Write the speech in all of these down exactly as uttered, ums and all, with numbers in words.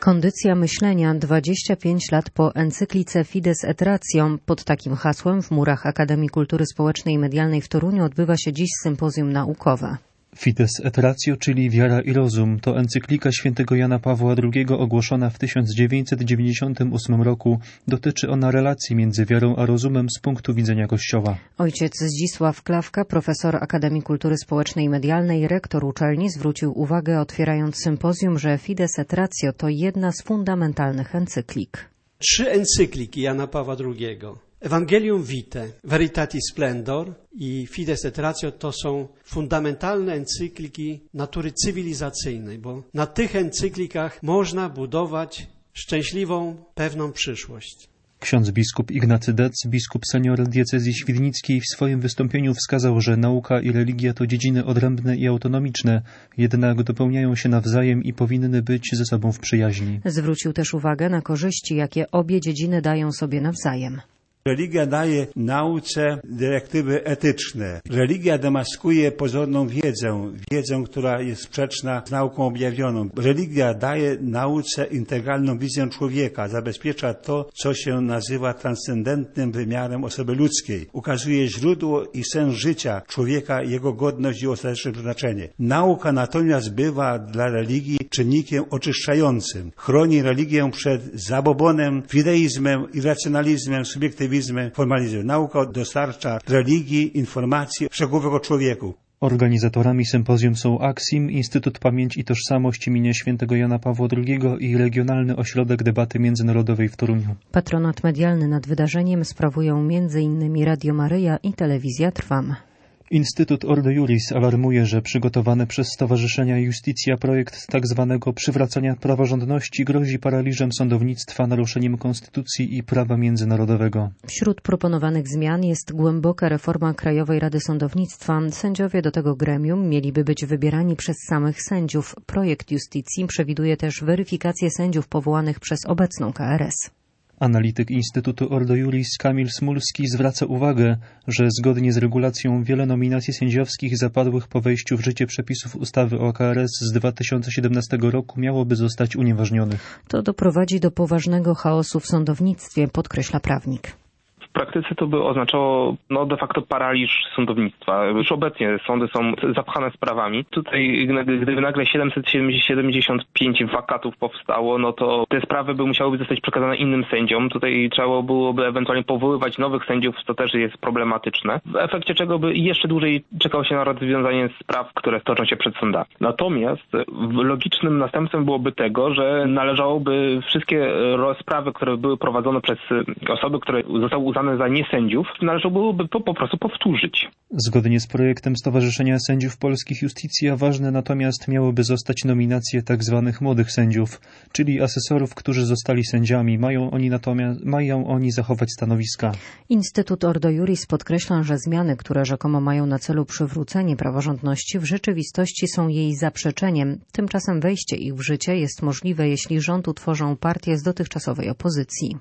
Kondycja myślenia dwadzieścia pięć lat po encyklice Fides et Ratio. Pod takim hasłem w murach Akademii Kultury Społecznej i Medialnej w Toruniu odbywa się dziś sympozjum naukowe. Fides et Ratio, czyli Wiara i Rozum, to encyklika świętego Jana Pawła drugiego ogłoszona w tysiąc dziewięćset dziewięćdziesiątym ósmym roku. Dotyczy ona relacji między wiarą a rozumem z punktu widzenia Kościoła. Ojciec Zdzisław Klawka, profesor Akademii Kultury Społecznej i Medialnej, rektor uczelni, zwrócił uwagę, otwierając sympozjum, że Fides et Ratio to jedna z fundamentalnych encyklik. Trzy encykliki Jana Pawła drugiego. Evangelium Vitae, Veritatis Splendor i Fides et Ratio to są fundamentalne encykliki natury cywilizacyjnej, bo na tych encyklikach można budować szczęśliwą, pewną przyszłość. Ksiądz biskup Ignacy Dec, biskup senior diecezji świdnickiej, w swoim wystąpieniu wskazał, że nauka i religia to dziedziny odrębne i autonomiczne, jednak dopełniają się nawzajem i powinny być ze sobą w przyjaźni. Zwrócił też uwagę na korzyści, jakie obie dziedziny dają sobie nawzajem. Religia daje nauce dyrektywy etyczne. Religia demaskuje pozorną wiedzę, wiedzę, która jest sprzeczna z nauką objawioną. Religia daje nauce integralną wizję człowieka, zabezpiecza to, co się nazywa transcendentnym wymiarem osoby ludzkiej. Ukazuje źródło i sens życia człowieka, jego godność i ostateczne przeznaczenie. Nauka natomiast bywa dla religii czynnikiem oczyszczającym. Chroni religię przed zabobonem, fideizmem, irracjonalizmem, subiektywizmem, formalizmem. Nauka dostarcza religii informacji szczegółowych o człowieku. Organizatorami sympozjum są Aksim, Instytut Pamięć i Tożsamość imienia świętego Jana Pawła drugiego i Regionalny Ośrodek Debaty Międzynarodowej w Toruniu. Patronat medialny nad wydarzeniem sprawują między innymi Radio Maryja i Telewizja Trwam. Instytut Ordo Iuris alarmuje, że przygotowany przez Stowarzyszenia Iustitia projekt tzw. przywracania praworządności grozi paraliżem sądownictwa, naruszeniem konstytucji i prawa międzynarodowego. Wśród proponowanych zmian jest głęboka reforma Krajowej Rady Sądownictwa. Sędziowie do tego gremium mieliby być wybierani przez samych sędziów. Projekt Iustitii przewiduje też weryfikację sędziów powołanych przez obecną K R S. Analityk Instytutu Ordo Iuris Kamil Smulski zwraca uwagę, że zgodnie z regulacją wiele nominacji sędziowskich zapadłych po wejściu w życie przepisów ustawy o K R S z dwa tysiące siedemnastego roku miałoby zostać unieważnionych. To doprowadzi do poważnego chaosu w sądownictwie, podkreśla prawnik. W praktyce to by oznaczało no, de facto paraliż sądownictwa. Już obecnie sądy są zapchane sprawami. Tutaj gdyby nagle siedemset siedemdziesiąt pięć wakatów powstało, no to te sprawy by musiały zostać przekazane innym sędziom. Tutaj trzeba byłoby ewentualnie powoływać nowych sędziów, co też jest problematyczne. W efekcie czego by jeszcze dłużej czekało się na rozwiązanie spraw, które toczą się przed sądami. Natomiast logicznym następstwem byłoby tego, że należałoby wszystkie rozprawy, które były prowadzone przez osoby, które zostały uznane za niesędziów, należałoby to po prostu powtórzyć. Zgodnie z projektem Stowarzyszenia Sędziów Polskich Iustitia ważne natomiast miałyby zostać nominacje tzw. młodych sędziów, czyli asesorów, którzy zostali sędziami. Mają oni natomiast mają oni zachować stanowiska. Instytut Ordo Iuris podkreśla, że zmiany, które rzekomo mają na celu przywrócenie praworządności, w rzeczywistości są jej zaprzeczeniem. Tymczasem wejście ich w życie jest możliwe, jeśli rząd utworzą partię z dotychczasowej opozycji.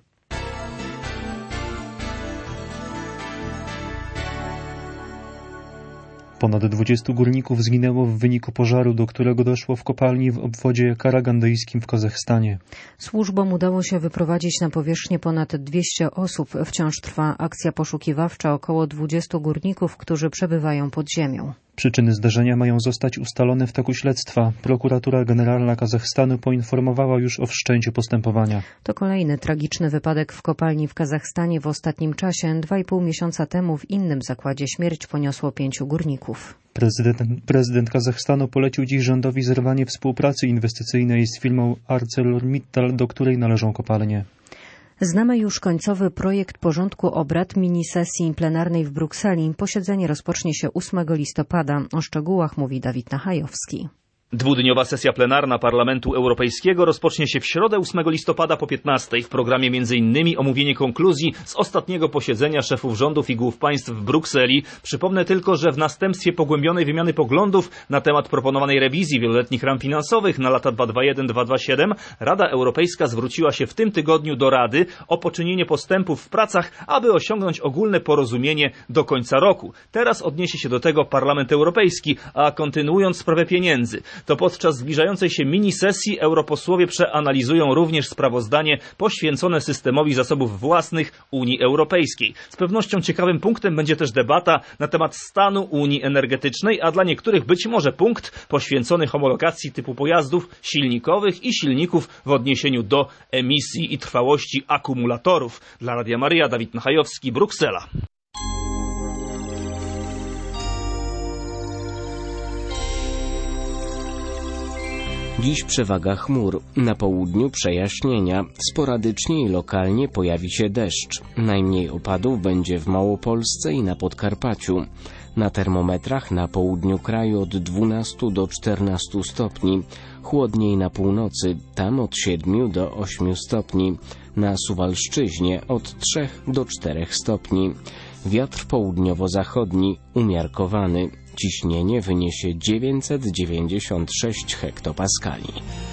Ponad dwudziestu górników zginęło w wyniku pożaru, do którego doszło w kopalni w obwodzie karagandyjskim w Kazachstanie. Służbom udało się wyprowadzić na powierzchnię ponad dwieście osób. Wciąż trwa akcja poszukiwawcza około dwudziestu górników, którzy przebywają pod ziemią. Przyczyny zdarzenia mają zostać ustalone w toku śledztwa. Prokuratura Generalna Kazachstanu poinformowała już o wszczęciu postępowania. To kolejny tragiczny wypadek w kopalni w Kazachstanie w ostatnim czasie. Dwa i pół miesiąca temu w innym zakładzie śmierć poniosło pięciu górników. Prezydent, prezydent Kazachstanu polecił dziś rządowi zerwanie współpracy inwestycyjnej z firmą ArcelorMittal, do której należą kopalnie. Znamy już końcowy projekt porządku obrad minisesji plenarnej w Brukseli. Posiedzenie rozpocznie się ósmego listopada. O szczegółach mówi Dawid Nachajowski. Dwudniowa sesja plenarna Parlamentu Europejskiego rozpocznie się w środę ósmego listopada po piętnastej. W programie między innymi omówienie konkluzji z ostatniego posiedzenia szefów rządów i głów państw w Brukseli. Przypomnę tylko, że w następstwie pogłębionej wymiany poglądów na temat proponowanej rewizji wieloletnich ram finansowych na lata dwa tysiące dwudziesty pierwszy do dwa tysiące dwudziestego siódmego Rada Europejska zwróciła się w tym tygodniu do Rady o poczynienie postępów w pracach, aby osiągnąć ogólne porozumienie do końca roku. Teraz odniesie się do tego Parlament Europejski, a kontynuując sprawę pieniędzy. to podczas zbliżającej się mini-sesji europosłowie przeanalizują również sprawozdanie poświęcone systemowi zasobów własnych Unii Europejskiej. Z pewnością ciekawym punktem będzie też debata na temat stanu Unii Energetycznej, a dla niektórych być może punkt poświęcony homologacji typu pojazdów silnikowych i silników w odniesieniu do emisji i trwałości akumulatorów. Dla Radia Maryja, Dawid Nachajowski, Bruksela. Dziś przewaga chmur. Na południu przejaśnienia. Sporadycznie i lokalnie pojawi się deszcz. Najmniej opadów będzie w Małopolsce i na Podkarpaciu. Na termometrach na południu kraju od dwunastu do czternastu stopni. Chłodniej na północy, tam od siedmiu do ośmiu stopni. Na Suwalszczyźnie od trzech do czterech stopni. Wiatr południowo-zachodni umiarkowany. Ciśnienie wyniesie dziewięćset dziewięćdziesiąt sześć hektopaskali.